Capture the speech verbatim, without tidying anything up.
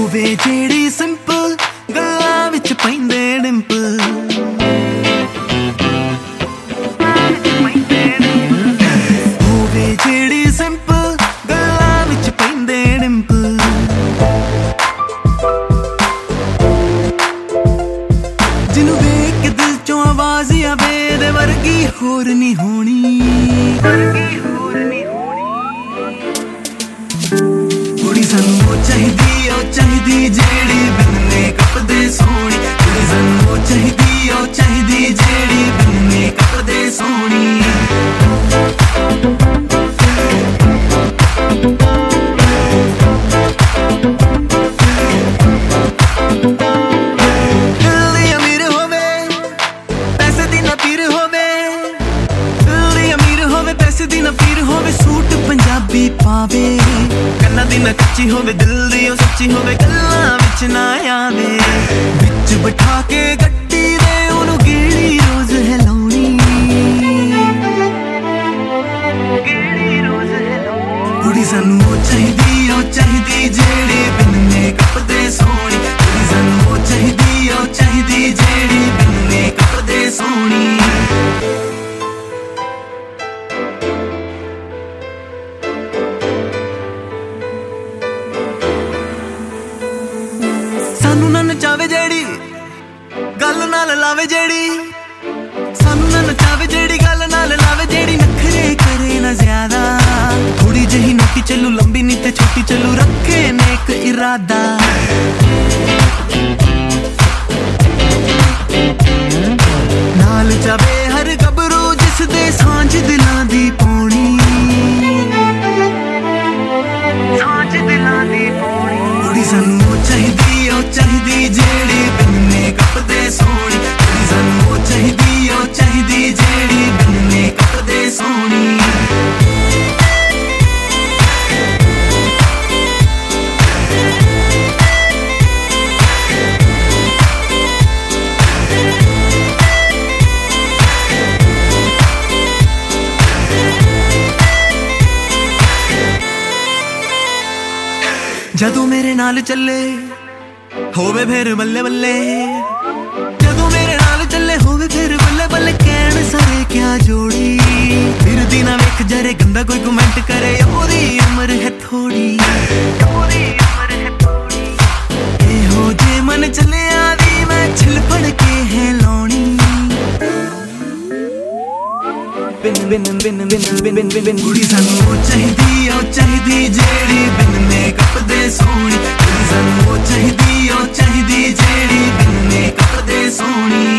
ਹੋਵੇ ਜਿਹੜੀ ਸਿੰਪਲ ਗੱਲਾਂ ਵਿੱਚ ਪੈਂਦੇ ਡਿੰਪਲ ਹੋਵੇ ਜਿਹੜੀ ਸਿੰਪਲ ਗੱਲਾਂ ਵਿੱਚ ਪੈਂਦੇ ਡਿੰਪਲ ਜਿਹਨੂੰ ਵੇਖ ਕੇ ਦਿਲ ਚੋਂ ਆਵਾਜ਼ ਆਵੇ ਇਹਦੇ ਵਰਗੀ ਹੋਰ ਨਹੀਂ ਹੋਣੀ ਵਰਗੀ ਹੋਰ ਨਹੀਂ ਕੁੜੀ ਸਾਨੂੰ ਉਹ ਚਾਹੀਦੀ ਉਹ ਚਾਹੀਦੀ ਜਿਹੜੀ ਬਿਨ ਮੇਕਅਪ ਦੇ ਸੋਹਣੀ ਕੁੜੀ ਸਾਨੂੰ ਉਹ ਚਾਹੀਦੀ ਉਹ ਚਾਹੀਦੀ ਜਿਹੜੀ ਬਿਨ ਮੇਕਅਪ ਦੇ ਸੋਹਣੀ ਦਿਲ ਦੀ ਅਮੀਰ ਹੋਵੇ ਪੈਸੇ ਦੀ ਨਾ ਪੀਰ ਹੋਵੇ ਦਿਲ ਦੀ ਅਮੀਰ ਹੋਵੇ ਪੈਸੇ ਦੀ ਨਾ ਪੀਰ ਹੋਵੇ ਸੂਟ ਪੰਜਾਬੀ ਪਾਵੇ ਕੰਨਾਂ ਦੀ ਨਾ ਕੱਚੀ ਹੋਵੇ ਦਿਲ ਦੀ ਉਹ ਸੱਚੀ ਹੋਵੇ ਗੱਲਾਂ ਵਿੱਚ ਨਾ ਆਵੇ ਵਿੱਚ ਬਿਠਾ ਕੇ ਗੱਡੀ ਦੇ ਉਹਨੂੰ ਗੇੜੀ ਰੋਜ਼ ਹਿਲਾਉਣੀ ਗੇੜੀ ਰੋਜ਼ ਹਿਲਾਉਣੀ ਕੁੜੀ ਸਾਨੂੰ ਉਹ ਚਾਹੀਦੀ ਉਹ ਚਾਹੀਦੀ ਜਿਹੜੀ ਬਿਨ ਮੇਕਅਪ ਦੇ ਸੋਹਣੀ ਕੁੜੀ ਸਾਨੂੰ ਉਹ ਚਾਹੀਦੀ ਉਹ ਚਾਹੀਦੀ ਜਿਹੜੀ ਬਿਨ ਮੇਕਅਪ ਦੇ ਸੋਹਣੀ ਸਾਨੂੰ ਨਾ ਨਚਾਵੇ ਜਿਹੜੀ ਗੱਲ ਨਾਲ ਲਾਵੇ ਜਿਹੜੀ ਸਾਨੂੰ ਨਾ ਨਚਾਵੇ ਜਿਹੜੀ ਗੱਲ ਨਾਲ ਲਾਵੇ ਜਿਹੜੀ ਨਖਰੇ ਕਰੇ ਨਾ ਜ਼ਿਆਦਾ ਥੋੜੀ ਜਿਹੀ ਨੋਟੀ ਚੱਲੂ ਲੰਬੀ ਨੀ ਤੇ ਛੋਟੀ ਚੱਲੂ ਰੱਖੇ ਨੇਕ ਇਰਾਦਾ ਨਾਲ ਜਾਵੇ ਹਰ ਗੱਭਰੂ ਜਿਸ ਦੇ ਸਾਂਝ ਦਿਲਾਂ ਦੀ ਪਾਉਣੀ ਸਾਂਝ ਦਿਲਾਂ ਦੀ ਪਾਉਣੀ ਕੁੜੀ ਸਾਨੂੰ ਉਹ ਚਾਹੀਦੀ ਉਹ ਚਾਹੀਦੀ ਜਿਹੜੀ ਬਿਨ ਮੇਕਅਪ ਦੇ ਸੋਹਣੀ ਕੁੜੀ ਸਾਨੂੰ ਉਹ ਚਾਹੀਦੀ ਉਹ ਚਾਹੀਦੀ ਜਿਹੜੀ ਬਿਨ ਮੇਕਅਪ ਦੇ ਸੋਹਣੀ ਜਦੋਂ ਮੇਰੇ ਨਾਲ ਚੱਲੇ ਹੋਵੇ ਫਿਰ ਬੱਲੇ ਬੱਲੇ ਜਦੋਂ ਮੇਰੇ ਨਾਲ ਚੱਲੇ ਹੋਵੇ ਫਿਰ ਬੱਲੇ ਬੱਲੇ ਕਹਿਣ ਸਾਰੇ ਕਿਆ ਜੋੜੀ ਫਿਰਦੀ ਨਾ ਵੇਖ ਜਰੇ ਗੰਦਾ ਕੋਈ ਕਮੈਂਟ ਕਰੇ ਉਹਦੀ ਉਮਰ ਹੈ ਥੋੜੀ ਉਹਦੀ ਉਮਰ ਹੈ ਥੋੜੀ ਇਹੋ ਜੇ ਮਨ ਚੱਲਿਆ ਦੀ ਮੈਂ ਛਿਲ ਫੜ ਕੇ ਹੈ ਲਾਉਣੀ ਬਿਨ ਬਿਨ ਬਿਨ ਬਿਨ ਬਿਨ ਬਿਨ ਬਿਨ ਕੁੜੀ ਸਾਨੂੰ ਉਹ ਚਾਹੀਦੀ ਉਹ ਚਾਹੀਦੀ ਜਿਹੜੀ ਬਿਨ ਮੇਕਅਪ ਦੇ ਸੋਹਣੀ ਕੁੜੀ ਸਾਨੂੰ ਉਹ ਚਾਹੀਦੀ ਉਹ ਚਾਹੀਦੀ ਜਿਹੜੀ ਬਿਨ ਮੇਕਅਪ ਦੇ ਸੋਹਣੀ